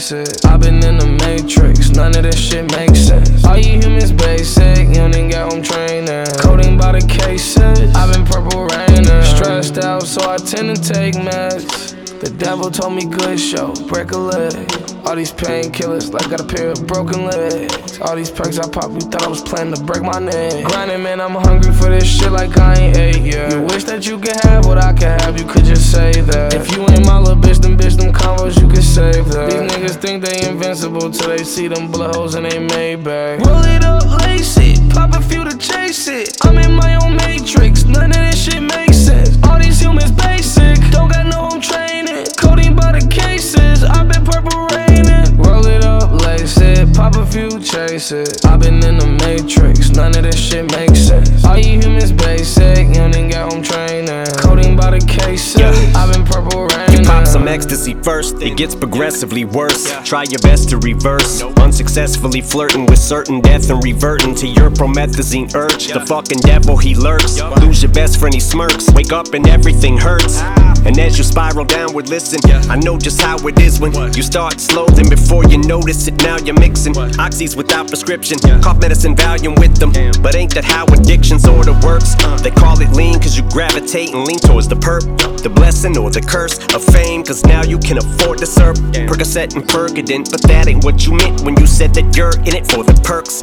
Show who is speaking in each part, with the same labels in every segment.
Speaker 1: chase it. I've been in the matrix, none of this shit makes sense. All you humans basic, you don't even get home training. Coding by the cases, I've been purple raining. Stressed out, so I tend to take meds. The devil told me good show, break a leg. All these painkillers, like got a pair of broken legs. All these perks I pop, you thought I was planning to break my neck. Grinding, man, I'm hungry for this shit like I ain't ate yet. You wish that you could have what I could have, you could just say that. If you ain't my little bitch, them combos, you could save that. These niggas think they invincible till they see them bullet holes in they Maybach. Roll it up, lace it, pop a few to chase it. I'm in my own matrix, none of this shit makes sense. All these humans basic, don't got no home training. Coding by the cases, I've been purple raining. Roll it up, lace it, pop a few, chase it. I've been in the matrix, none of this shit makes sense. All you humans basic, you don't even get home training. Coding by the cases, I've been purple raining.
Speaker 2: You pop some ecstasy first, it gets progressively worse. Try your best to reverse, unsuccessfully flirting with certain death and reverting to your promethazine urge. The fucking devil, he lurks. Lose your best friend, he smirks. Wake up and everything hurts. And as you spiral downward, listen, I know just how it is when you start slow, then before you notice it, now you're mixing oxys without prescription, cough medicine, Valium with them. But ain't that how addiction sorta works? They call it lean cause you gravitate and lean towards the perp, the blessing or the curse of fame, cause now you can afford to serve Percocet and Percodent. But that ain't what you meant when you said that you're in it for the perks.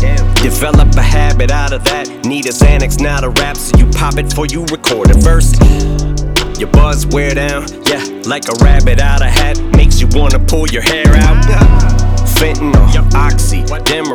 Speaker 2: Develop a habit out of that, need a Xanax, not a rap, so you pop it before you record a verse. Your buzz wear down, yeah, like a rabbit out of hat, makes you wanna pull your hair out. Fentanyl, Oxy,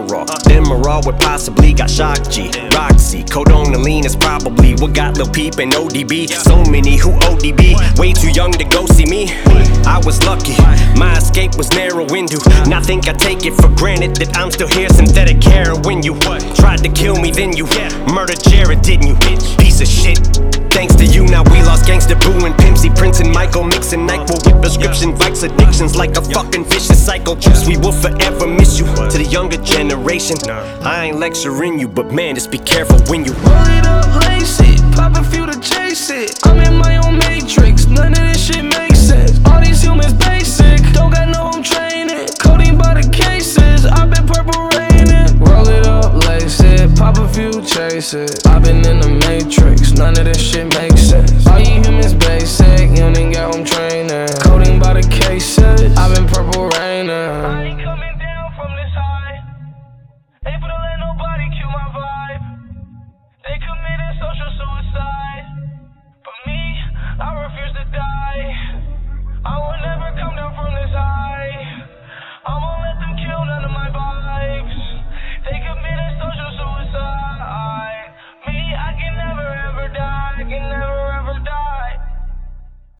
Speaker 2: Demerol with possibly got Shock G, Roxy, Codonaline is probably what got Lil Peep and ODB. So many who ODB, way too young to go see me. I was lucky, my escape was narrow window. Now think I take it for granted that I'm still here, synthetic heroin. You tried to kill me, then you murdered Jared, didn't you? Piece of shit. Thanks to you, now we lost Gangsta Boo and Pimpsy, Prince and Michael, mixing NyQuil with prescription Vikes, addictions like a fucking vicious cycle. Juice, we will forever miss you. To the younger generation, I ain't lecturing you, but man, just be careful when you
Speaker 1: roll it up, lace it, pop a few to chase it. I'm in my own matrix, none of this shit makes sense. All these humans basic, don't got no home training. Coding by the cases, I've been purple raining. Roll it up, lace it, pop a few, chase it. I've been in the matrix, none of this shit makes sense. All you humans basic, you don't even get home training. Coding by the cases, I've been purple raining. I ain't coming down from this high, able to let nobody kill my vibe. They committed social suicide.